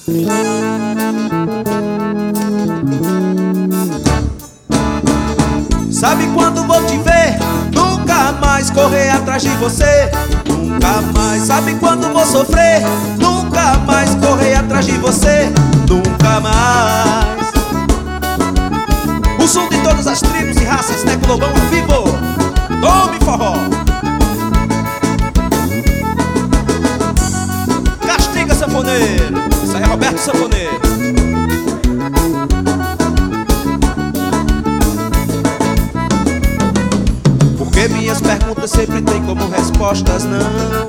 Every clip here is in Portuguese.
Sabe quando vou te ver? Nunca mais correr atrás de você. Nunca mais. Sabe quando vou sofrer? Nunca mais correr atrás de você. Nunca mais. O som de todas as tribos e raças, Neco Lobão ao vivo. Tome forró. Castiga, sanfoneiro. Isso aí é Roberto Sanfoneiro. Porque minhas perguntas sempre têm como respostas não.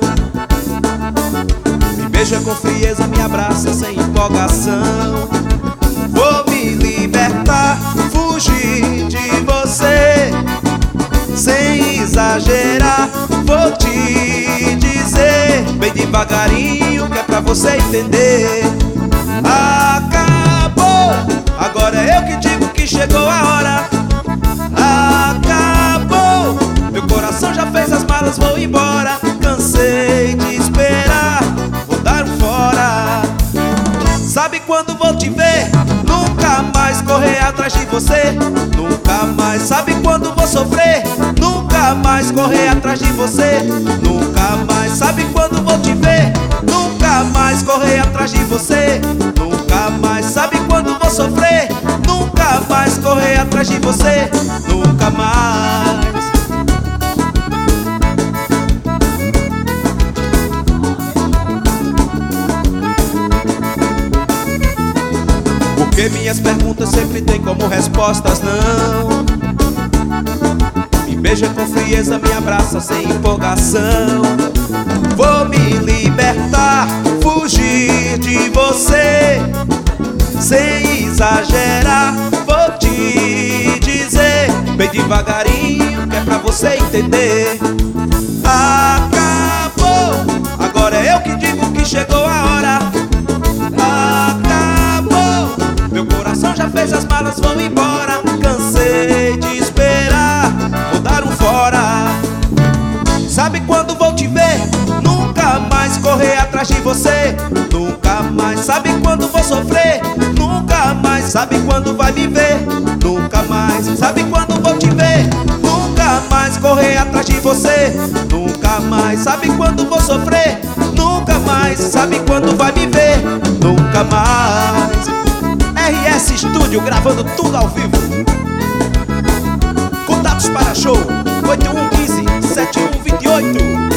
Me beija com frieza, me abraça sem empolgação. Vou me libertar, fugir de você, sem exagerar, vou te dizer bem devagarinho, que é pra você entender. Acabou, agora é eu que digo que chegou a hora. Acabou, meu coração já fez as malas, vou embora. Cansei de esperar, vou dar um fora. Sabe quando vou te ver? Nunca mais correr atrás de você. Nunca mais. Sabe quando vou sofrer? Nunca mais correr atrás de você. Nunca mais. Sabe quando vou te ver? Nunca mais correr atrás de você. Nunca mais. Sabe quando vou sofrer? Nunca mais correr atrás de você. Nunca mais. Porque minhas perguntas sempre têm como respostas não. Me beija com frieza, me abraça sem empolgação. Vou me libertar, fugir de você, sem exagerar, vou te dizer bem devagarinho, que é pra você entender. Acabou, agora é eu que digo que chegou a hora. Meu coração já fez as malas, vou embora. Cansei de esperar, vou dar um fora. Sabe quando vou te ver? Nunca mais correr atrás de você. Nunca mais. Sabe quando vou sofrer? Nunca mais. Sabe quando vai me ver? Nunca mais. Sabe quando vou te ver? Nunca mais correr atrás de você. Nunca mais. Sabe quando vou sofrer? Nunca mais. Sabe quando vai me ver? Nunca mais. RS Studio gravando tudo ao vivo. Contatos para show 8115-7128.